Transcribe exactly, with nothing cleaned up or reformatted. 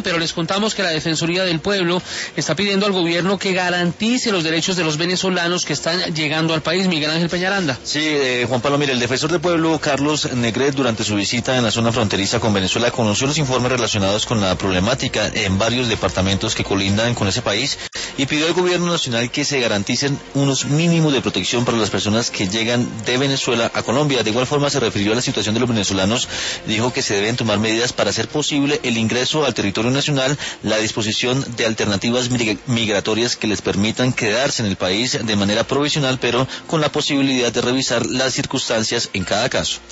tema, pero les contamos que la Defensoría del Pueblo está pidiendo al gobierno que garantice los derechos de los venezolanos que están llegando al país. Miguel Ángel Peñaranda. Sí, eh, Juan Pablo, mire, el defensor del pueblo, Carlos Negret, durante su visita en la zona fronteriza con Venezuela, conoció los informes relacionados con la problemática en varios departamentos que colindan con ese país y pidió al gobierno nacional que se garanticen unos mínimos de protección para las personas que llegan de Venezuela a Colombia. De igual forma se refirió a la situación de los venezolanos, dijo que se deben tomar medidas para hacer posible el ingreso al territorio nacional, la disposición de alternativas migratorias que les permitan quedarse en el país de manera provisional, pero con la posibilidad de revisar las circunstancias en cada caso.